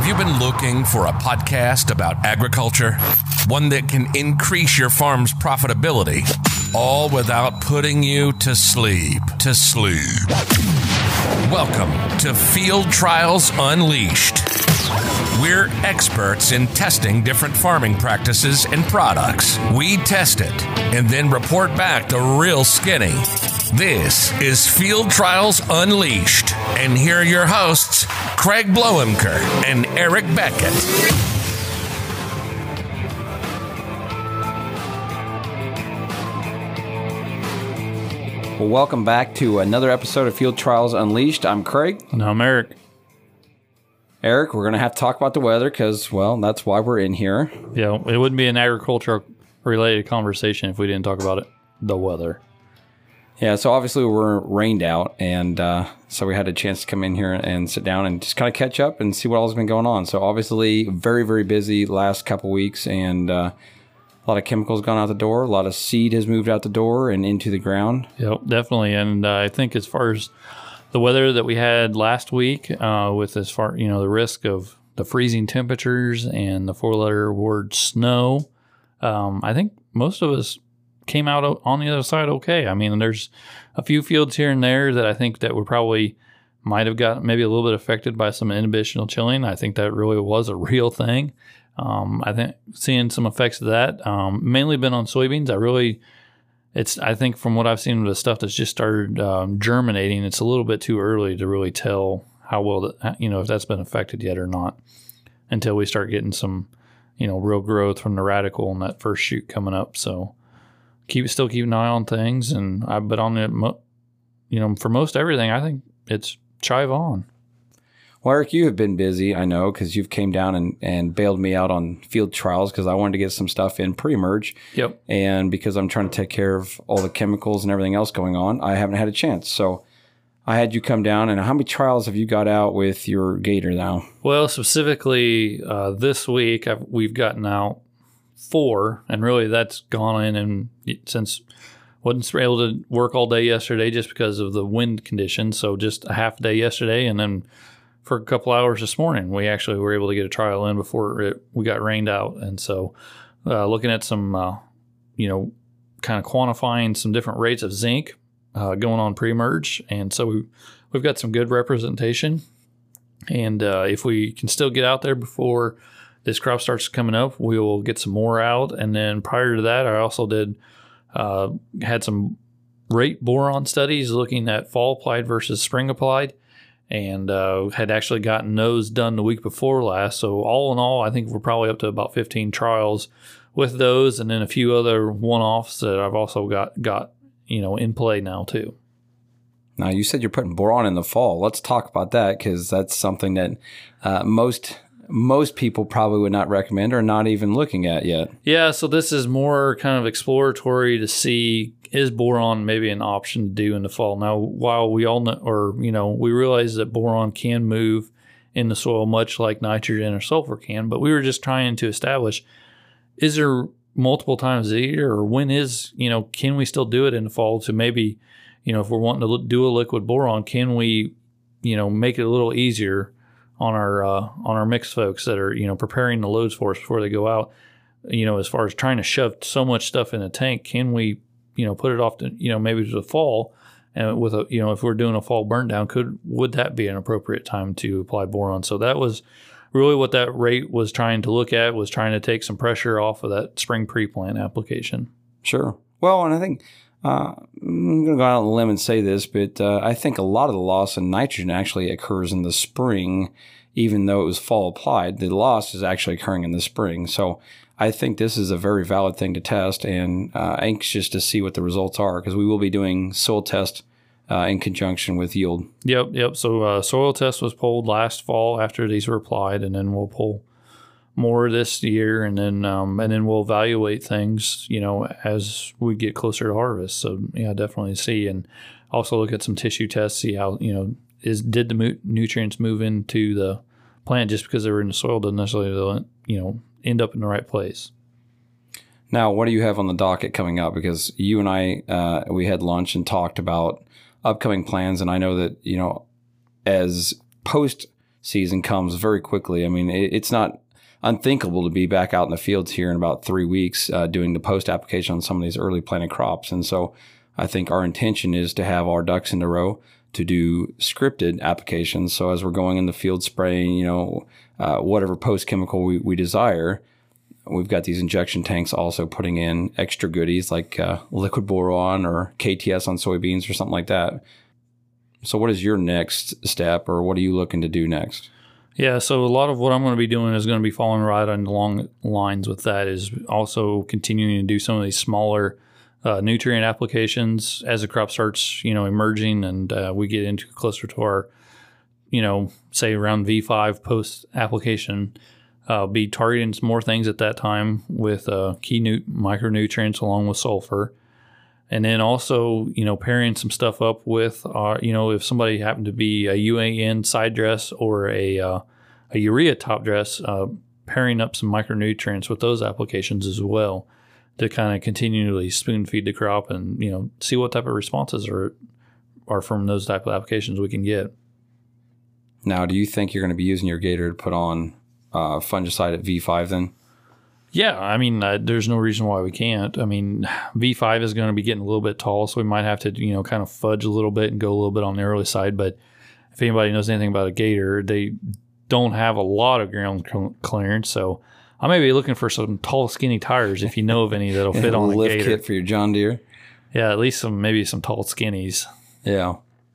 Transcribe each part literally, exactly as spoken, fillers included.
you been looking for a podcast about agriculture? One that can increase your farm's profitability, all without putting you to sleep, to sleep. Welcome to Field Trials Unleashed. We're experts in testing different farming practices and products. We test it and then report back the real skinny. This is Field Trials Unleashed. And here are your hosts, Craig Bloemker and Eric Beckett. Well, welcome back to another episode of Field Trials Unleashed. I'm Craig. And I'm Eric. Eric, we're going to have to talk about the weather because, well, that's why we're in here. Yeah, it wouldn't be an agriculture-related conversation if we didn't talk about it, the weather. Yeah, so obviously we're rained out, and uh, so we had a chance to come in here and sit down and just kind of catch up and see what all's been going on. So obviously very, very busy last couple weeks, and uh, a lot of chemicals gone out the door. A lot of seed has moved out the door and into the ground. Yep, definitely. And uh, I think as far as the weather that we had last week, uh, with as far, you know, the risk of the freezing temperatures and the four-letter word snow, um, I think most of us came out on the other side okay. I mean, there's a few fields here and there that I think that were probably might have got maybe a little bit affected by some inhibitional chilling. I think that really was a real thing. Um, I think seeing some effects of that, um, mainly been on soybeans. I really, it's, I think from what I've seen of the stuff that's just started um, germinating, it's a little bit too early to really tell how well, that, you know, if that's been affected yet or not until we start getting some, you know, real growth from the radicle and that first shoot coming up. So, Keep still keep an eye on things, and I but on the, you know, for most everything, I think it's chive on. Well, Eric, you have been busy, I know, because you've came down and, and bailed me out on field trials because I wanted to get some stuff in pre-merge. Yep. And because I'm trying to take care of all the chemicals and everything else going on, I haven't had a chance. So I had you come down, and how many trials have you got out with your Gator now? Well, specifically uh, this week, I've, we've gotten out four, and really that's gone in, and since wasn't able to work all day yesterday just because of the wind conditions, so just a half day yesterday, and then for a couple hours this morning we actually were able to get a trial in before it, we got rained out. And so uh, looking at some uh, you know kind of quantifying some different rates of zinc uh, going on pre-merge, and so we, we've got some good representation, and uh, if we can still get out there before this crop starts coming up, we will get some more out. And then prior to that, I also did uh, had some rate boron studies looking at fall applied versus spring applied, and uh, had actually gotten those done the week before last. So all in all, I think we're probably up to about fifteen trials with those, and then a few other one-offs that I've also got got you know in play now too. Now, you said you're putting boron in the fall. Let's talk about that because that's something that uh, most. most people probably would not recommend or not even looking at yet. Yeah, so this is more kind of exploratory to see, is boron maybe an option to do in the fall? Now, while we all know, or, you know, we realize that boron can move in the soil much like nitrogen or sulfur can, but we were just trying to establish, is there multiple times a year, or when is, you know, can we still do it in the fall to maybe, you know, if we're wanting to do a liquid boron, can we, you know, make it a little easier on our uh, on our mixed folks that are, you know, preparing the loads for us before they go out, you know, as far as trying to shove so much stuff in a tank, can we, you know, put it off to, you know, maybe to the fall, and with a, you know, if we're doing a fall burn down, could, would that be an appropriate time to apply boron? So that was really what that rate was trying to look at, was trying to take some pressure off of that spring pre-plant application. Sure. Well, and I think, uh, I'm going to go out on a limb and say this, but uh, I think a lot of the loss in nitrogen actually occurs in the spring, even though it was fall applied. The loss is actually occurring in the spring. So I think this is a very valid thing to test, and uh, anxious to see what the results are because we will be doing soil test uh, in conjunction with yield. Yep, yep. So uh, soil test was pulled last fall after these were applied, and then we'll pull more this year, and then um, and then we'll evaluate things, you know, as we get closer to harvest. So yeah, definitely see, and also look at some tissue tests, see how, you know, is did the mu- nutrients move into the plant just because they were in the soil doesn't necessarily, you know, end up in the right place. Now, what do you have on the docket coming up? Because you and I, uh, we had lunch and talked about upcoming plans, and I know that, you know, as post season comes very quickly. I mean, it, it's not unthinkable to be back out in the fields here in about three weeks uh, doing the post application on some of these early planted crops. And so I think our intention is to have our ducks in a row to do scripted applications. So as we're going in the field spraying, you know, uh, whatever post chemical we, we desire, we've got these injection tanks also putting in extra goodies like uh, liquid boron or K T S on soybeans or something like that. So what is your next step, or what are you looking to do next? Yeah, so a lot of what I'm going to be doing is going to be following right on long lines with that, is also continuing to do some of these smaller uh, nutrient applications as the crop starts, you know, emerging, and uh, we get into closer to our, you know, say around V five post application. Uh, be targeting some more things at that time with uh, key nu- micronutrients along with sulfur. And then also, you know, pairing some stuff up with, uh, you know, if somebody happened to be a U A N side dress or a uh, a urea top dress, uh, pairing up some micronutrients with those applications as well to kind of continually spoon feed the crop and, you know, see what type of responses are are from those type of applications we can get. Now, do you think you're going to be using your Gator to put on uh, fungicide at V five then? Yeah, I mean, uh, there's no reason why we can't. I mean, V five is going to be getting a little bit tall, so we might have to, you know, kind of fudge a little bit and go a little bit on the early side. But if anybody knows anything about a Gator, they don't have a lot of ground clearance. So I may be looking for some tall, skinny tires if you know of any that'll fit on a lift Gator. Kit for your John Deere. Yeah, at least some maybe some tall skinnies. Yeah.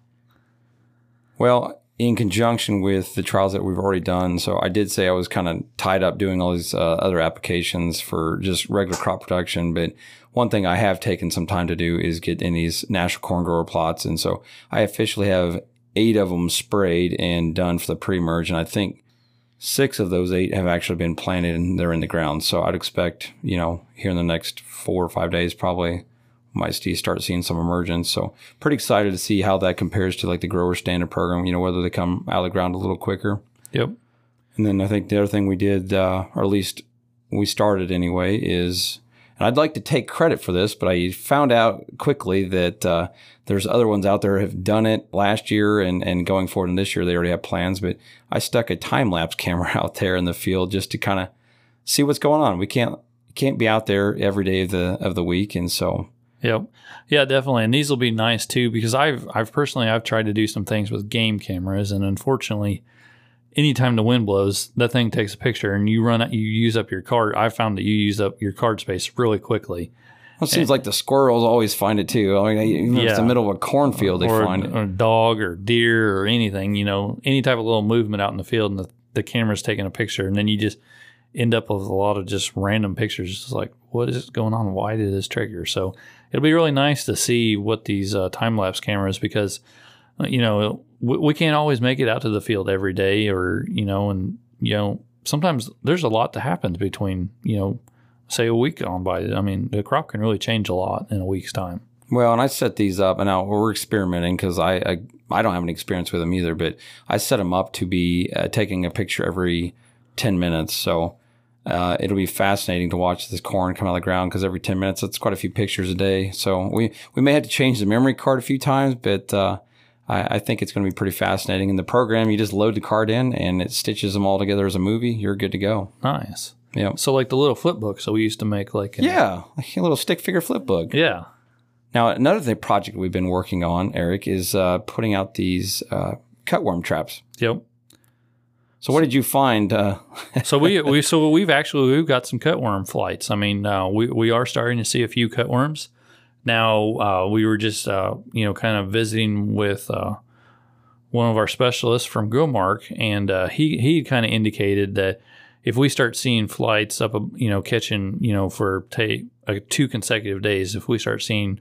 Well, in conjunction with the trials that we've already done, so I did say I was kind of tied up doing all these uh, other applications for just regular crop production, but one thing I have taken some time to do is get in these national corn grower plots, and so I officially have eight of them sprayed and done for the pre-merge, and I think six of those eight have actually been planted and they're in the ground. So I'd expect, you know, here in the next four or five days probably might start seeing some emergence. So pretty excited to see how that compares to like the grower standard program, you know, whether they come out of the ground a little quicker. Yep. And then I think the other thing we did, uh, or at least we started anyway, is, and I'd like to take credit for this, but I found out quickly that uh, there's other ones out there have done it last year and, and going forward in this year, they already have plans. But I stuck a time-lapse camera out there in the field just to kind of see what's going on. We can't can't be out there every day of the of the week, and so. Yep. Yeah, definitely. And these will be nice too, because I've I've personally I've tried to do some things with game cameras, and unfortunately, anytime the wind blows, that thing takes a picture, and you run out, you use up your card. I found that you use up your card space really quickly. Well, it seems and, like the squirrels always find it too. I mean, even if yeah. it's the middle of a cornfield, they or, find it. Or a dog or deer or anything, you know, any type of little movement out in the field, and the, the camera's taking a picture, and then you just end up with a lot of just random pictures. It's like, what is going on? Why did this trigger? So it'll be really nice to see what these uh, time-lapse cameras, because, uh, you know, we, we can't always make it out to the field every day, or, you know, and, you know, sometimes there's a lot that happens between, you know, say a week on by. I mean, the crop can really change a lot in a week's time. Well, and I set these up, and now we're experimenting because I, I I don't have any experience with them either, but I set them up to be uh, taking a picture every ten minutes. So uh, it'll be fascinating to watch this corn come out of the ground, because every ten minutes, that's quite a few pictures a day. So we, we may have to change the memory card a few times, but uh, I, I think it's going to be pretty fascinating. In the program, you just load the card in, and it stitches them all together as a movie. You're good to go. Nice. Yeah. So like the little flip books that we used to make, like in, yeah, like a little stick figure flip book. Yeah. Now, another thing, project we've been working on, Eric, is uh, putting out these uh, cutworm traps. Yep. So what did you find? Uh, so we we so we've actually we've got some cutworm flights. I mean, uh, we we are starting to see a few cutworms. Now uh, we were just uh, you know kind of visiting with uh, one of our specialists from Growmark, and uh, he he kind of indicated that if we start seeing flights up, you know, catching, you know, for t- uh, two consecutive days, if we start seeing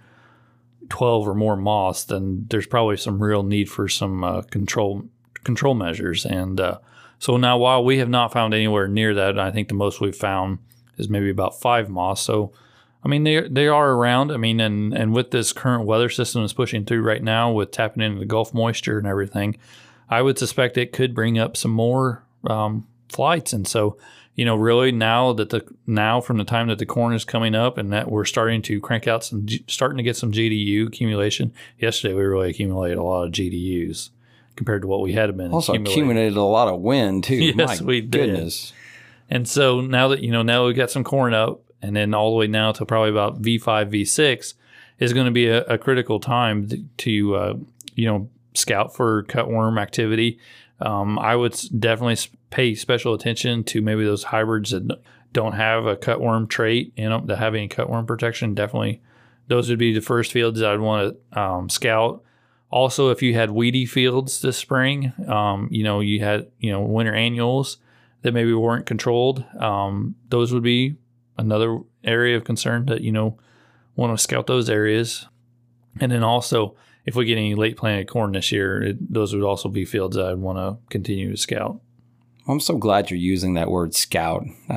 twelve or more moths, then there's probably some real need for some uh, control control measures. And uh, so now, while we have not found anywhere near that, I think the most we've found is maybe about five moths. So, I mean, they they are around. I mean, and and with this current weather system that's pushing through right now, with tapping into the Gulf moisture and everything, I would suspect it could bring up some more um, flights. And so, you know, really now that the now from the time that the corn is coming up and that we're starting to crank out some, starting to get some G D U accumulation. Yesterday we really accumulated a lot of G D Us, compared to what we had been Also accumulating. accumulated a lot of wind too. Yes, My we did. goodness. And so now that, you know, now we've got some corn up, and then all the way now to probably about V five, V six is going to be a, a critical time to, to uh, you know, scout for cutworm activity. Um, I would s- definitely s- pay special attention to maybe those hybrids that don't have a cutworm trait in them, that have any cutworm protection. Definitely, those would be the first fields I'd want to um, scout. Also, if you had weedy fields this spring, um, you know, you had, you know, winter annuals that maybe weren't controlled, um, those would be another area of concern that, you know, want to scout those areas. And then also, if we get any late planted corn this year, it, those would also be fields that I'd want to continue to scout. I'm so glad you're using that word scout. Uh,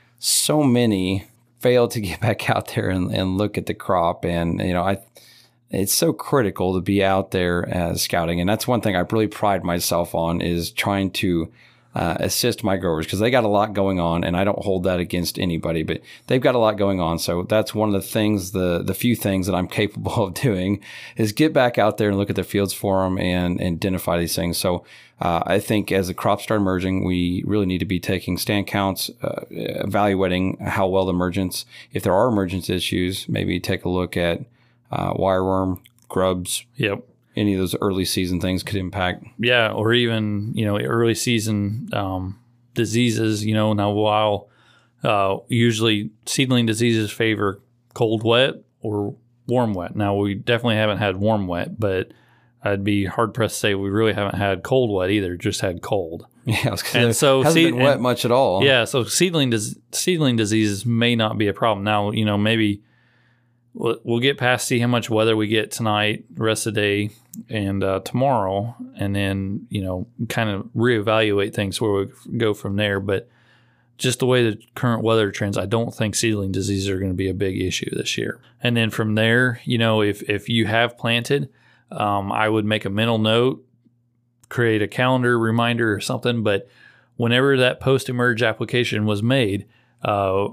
so many fail to get back out there and, and look at the crop. And, you know, I, it's so critical to be out there as scouting. And that's one thing I really pride myself on, is trying to uh, assist my growers, because they got a lot going on, and I don't hold that against anybody, but they've got a lot going on. So that's one of the things, the the few things that I'm capable of doing, is get back out there and look at the fields for them and, and identify these things. So uh, I think as the crops start emerging, we really need to be taking stand counts, uh, evaluating how well the emergence, if there are emergence issues, maybe take a look at uh, wireworm, grubs. Yep. Any of those early season things could impact. Yeah, or even, you know, early season um, diseases. You know, now while uh, usually seedling diseases favor cold wet or warm wet. Now we definitely haven't had warm wet, but I'd be hard pressed to say we really haven't had cold wet either. Just had cold. Yeah, and it so hasn't seed, been wet and, much at all. Yeah, so seedling dis- seedling diseases may not be a problem. Now, you know, maybe we'll, we'll get past, see how much weather we get tonight, the rest of the day, and uh, tomorrow, and then, you know, kind of reevaluate things where we go from there. But just the way the current weather trends, I don't think seedling diseases are going to be a big issue this year. And then from there, you know, if if you have planted, um, I would make a mental note, create a calendar reminder or something. But whenever that post-emerge application was made, uh,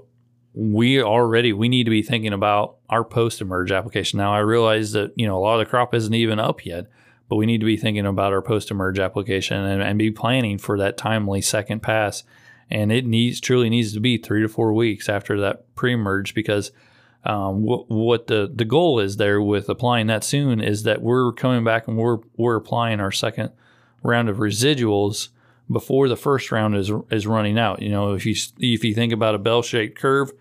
we already, we need to be thinking about our post-emerge application. Now, I realize that, you know, a lot of the crop isn't even up yet, but we need to be thinking about our post-emerge application and, and be planning for that timely second pass. And it needs, truly needs to be three to four weeks after that pre-emerge, because um, w- what the, the goal is there with applying that soon is that we're coming back and we're, we're applying our second round of residuals before the first round is is running out. You know, if you if you think about a bell-shaped curve,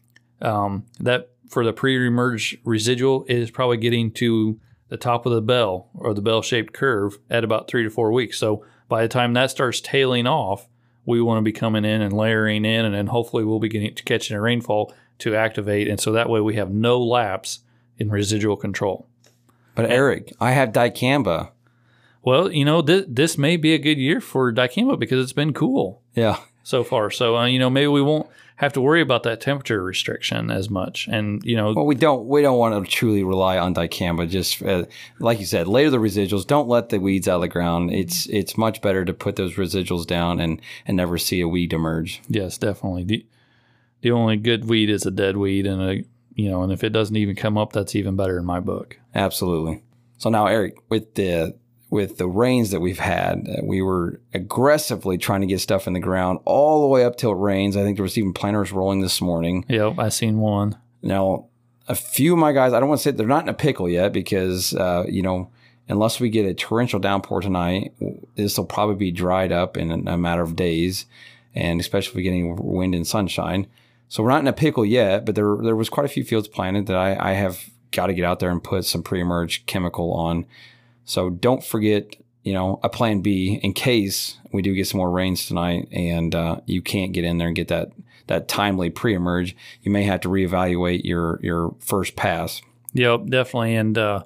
um, that for the pre-emerge residual is probably getting to the top of the bell or the bell-shaped curve at about three to four weeks. So by the time that starts tailing off, we want to be coming in and layering in, and then hopefully we'll be getting catching a rainfall to activate, and so that way we have no lapse in residual control. But Eric, I have dicamba. Well, you know, th- this may be a good year for dicamba because it's been cool Yeah. so far. So, uh, you know, maybe we won't have to worry about that temperature restriction as much. And, you know, Well, we don't we don't want to truly rely on dicamba. Just uh, like you said, layer the residuals. Don't let the weeds out of the ground. It's it's much better to put those residuals down and, and never see a weed emerge. yes, definitely. The, the only good weed is a dead weed. And, a, you know, and if it doesn't even come up, that's even better in my book. Absolutely. So now, Eric, with the with the rains that we've had, uh, we were aggressively trying to get stuff in the ground all the way up till it rains. I think there was even planters rolling this morning. Yep, I seen one. Now, a few of my guys, I don't want to say they're not in a pickle yet because, uh, you know, unless we get a torrential downpour tonight, this will probably be dried up in a matter of days, and especially if we get any wind and sunshine. So we're not in a pickle yet, but there there was quite a few fields planted that I, I have got to get out there and put some pre-emerge chemical on. So don't forget, you know, a plan B in case we do get some more rains tonight and uh, you can't get in there and get that that timely pre-emerge. You may have to reevaluate your your first pass. Yep, definitely. And uh,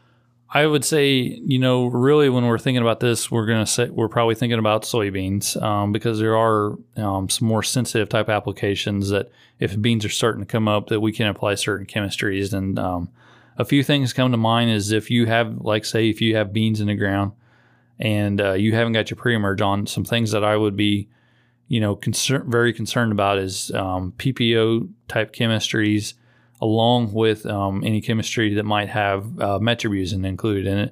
I would say, you know, really when we're thinking about this, we're going to say we're probably thinking about soybeans um, because there are um, some more sensitive type applications that if beans are starting to come up that we can apply certain chemistries. And um, a few things come to mind is if you have, like say, if you have beans in the ground and uh, you haven't got your pre-emerge on, some things that I would be, you know, concern, very concerned about is um, P P O type chemistries, along with um, any chemistry that might have uh, metribuzin included in it.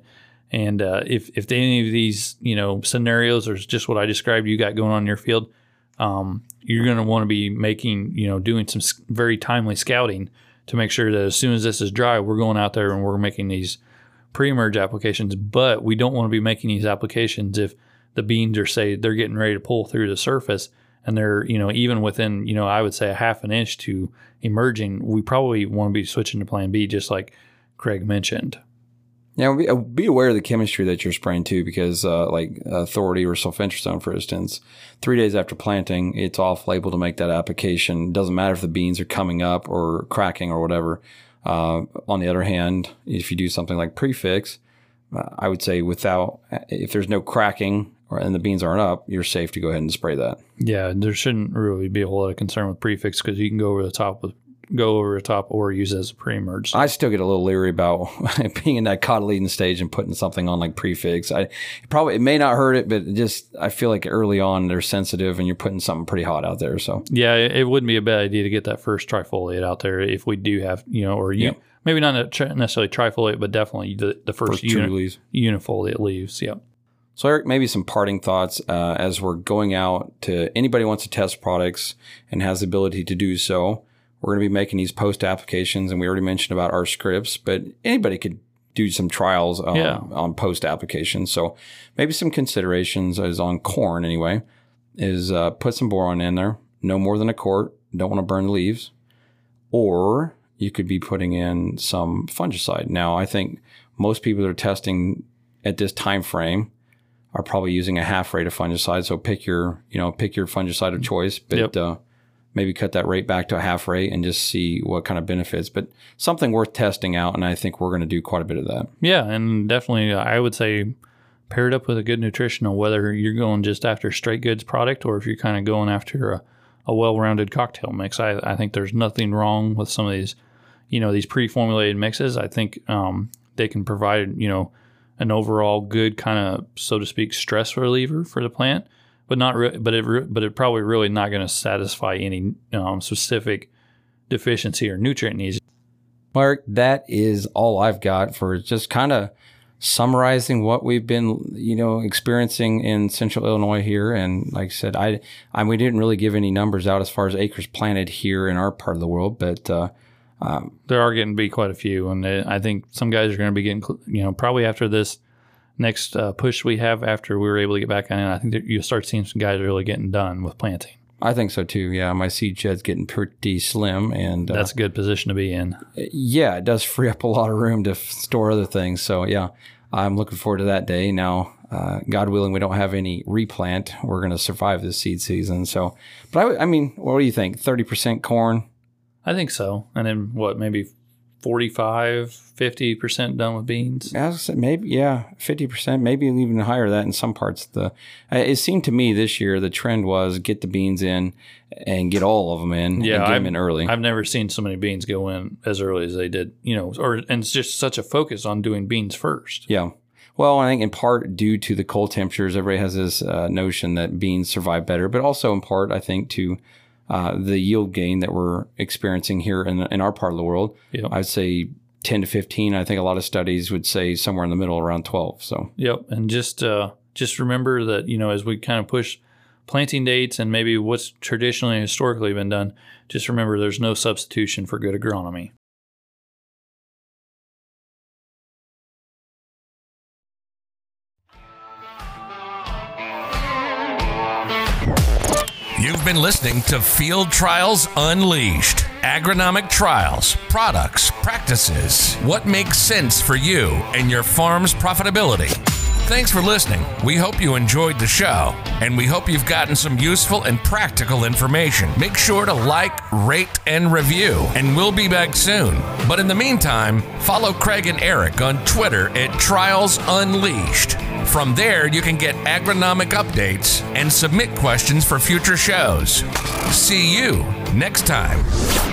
And uh, if if any of these, you know, scenarios or just what I described you got going on in your field, um, you're going to want to be making, you know, doing some very timely scouting to make sure that as soon as this is dry, we're going out there and we're making these pre-emerge applications. But we don't want to be making these applications if the beans are, say, they're getting ready to pull through the surface and they're, you know, even within, you know, I would say a half an inch to emerging. We probably want to be switching to plan B, just like Craig mentioned. Yeah, be, be aware of the chemistry that you're spraying too, because uh, like Authority or sulfentrazone, for instance, three days after planting, it's off label to make that application. It doesn't matter if the beans are coming up or cracking or whatever. Uh, on the other hand, if you do something like prefix, uh, I would say without, if there's no cracking or and the beans aren't up, you're safe to go ahead and spray that. Yeah, there shouldn't really be a whole lot of concern with prefix because you can go over the top with go over the top or use it as a pre-emerge. I still get a little leery about being in that cotyledon stage and putting something on like prefix. I it probably it may not hurt it, but it just I feel like early on they're sensitive and you're putting something pretty hot out there. So yeah, it, it wouldn't be a bad idea to get that first trifoliate out there if we do have, you know, or you yep. maybe not necessarily trifoliate, but definitely the, the first, first uni- leaves. unifoliate leaves. Yep. So Eric, maybe some parting thoughts uh, as we're going out to anybody who wants to test products and has the ability to do so. We're going to be making these post applications, and we already mentioned about our scripts, but anybody could do some trials um, yeah. on post applications. So maybe some considerations is on corn anyway, is uh, put some boron in there, no more than a quart. Don't want to burn the leaves. Or you could be putting in some fungicide. Now, I think most people that are testing at this time frame are probably using a half rate of fungicide. So pick your, you know, pick your fungicide of choice, but yep. uh, maybe cut that rate back to a half rate and just see what kind of benefits. But something worth testing out, and I think we're going to do quite a bit of that. Yeah, and definitely I would say pair it up with a good nutritional, whether you're going just after straight goods product or if you're kind of going after a, a well-rounded cocktail mix. I, I think there's nothing wrong with some of these, you know, these pre-formulated mixes. I think um, they can provide, you know, an overall good kind of, so to speak, stress reliever for the plant. But not, re- but it, re- but it probably really not going to satisfy any um, specific deficiency or nutrient needs. Mark, that is all I've got for just kind of summarizing what we've been, you know, experiencing in Central Illinois here. And like I said, I, I we didn't really give any numbers out as far as acres planted here in our part of the world, but uh, um, there are getting to be quite a few, and I think some guys are going to be getting, you know, probably after this next uh, push we have after we were able to get back in, I think that you'll start seeing some guys really getting done with planting. I think so too. Yeah, my seed shed's getting pretty slim, and uh, that's a good position to be in. Yeah, it does free up a lot of room to f- store other things. So yeah, I'm looking forward to that day. Now, uh, God willing, we don't have any replant. We're going to survive this seed season. So, but I, I mean, what do you think? thirty percent corn? I think so. And then what? Maybe forty-five, fifty percent done with beans? I was maybe, yeah, fifty percent, maybe even higher than that in some parts. The It seemed to me this year the trend was get the beans in and get all of them in yeah, and get I've, them in early. I've never seen so many beans go in as early as they did, you know, or and it's just such a focus on doing beans first. Yeah. Well, I think in part due to the cold temperatures, everybody has this uh, notion that beans survive better, but also in part, I think, to Uh, the yield gain that we're experiencing here in, in our part of the world. Yep. I'd say ten to fifteen. I think a lot of studies would say somewhere in the middle, around twelve. So, yep. And just uh, just remember that, you know, as we kind of push planting dates and maybe what's traditionally historically been done, just remember there's no substitution for good agronomy. You've been listening to Field Trials Unleashed. Agronomic trials, products, practices. What makes sense for you and your farm's profitability? Thanks for listening. We hope you enjoyed the show, and we hope you've gotten some useful and practical information. Make sure to like, rate, and review, and we'll be back soon. But in the meantime, follow Craig and Eric on Twitter at Trials Unleashed. From there, you can get agronomic updates and submit questions for future shows. See you next time.